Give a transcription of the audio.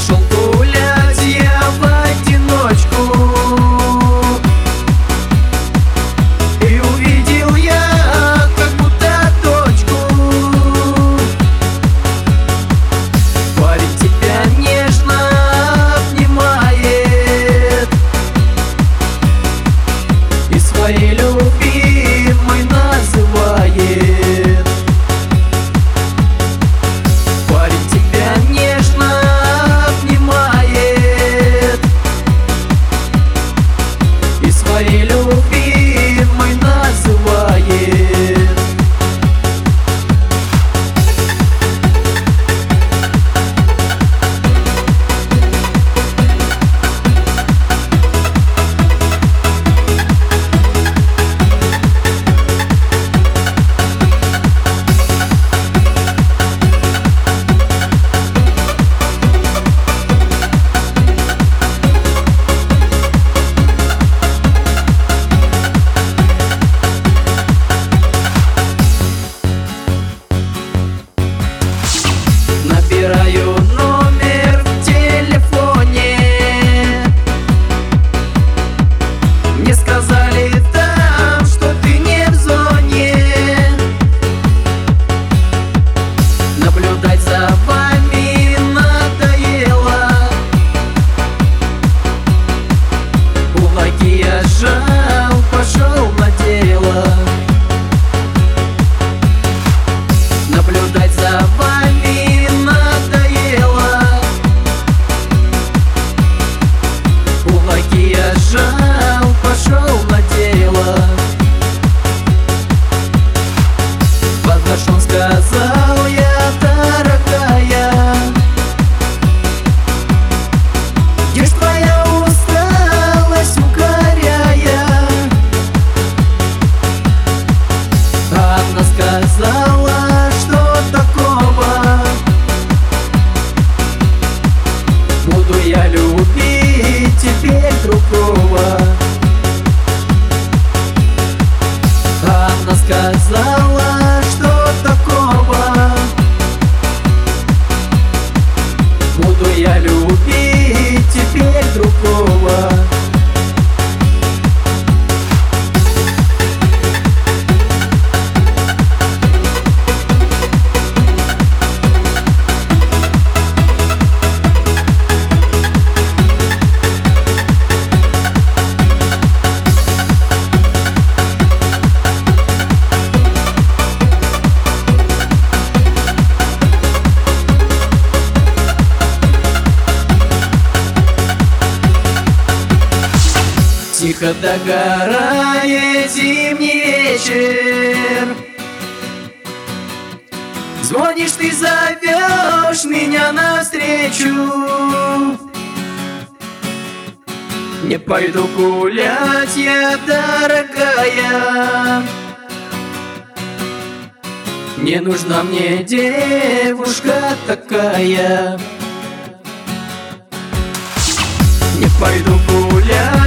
Пошел гулять я в одиночку, и увидел я как будто точку. Парень тебя нежно обнимает и своей любимой называет. Парень тебя нежно обнимает и своей любимой называет. Набираю номер в телефоне, мне сказали там, что ты не в зоне. Наблюдать за вами надоело, кулаки я сжал, пошел на дело. Наблюдать за вами надоело, кулаки я сжал, пошел на дело. Подошел, сказал я: дорогая, где ж твоя усталость, укоряя? Она сказала: что такого? Буду я любить теперь другого. Она сказала: что такого? Буду я любить теперь другого. Тихо догорает зимний вечер, звонишь ты, зовешь меня навстречу. Не пойду гулять я, дорогая, не нужна мне девушка такая. Не пойду гулять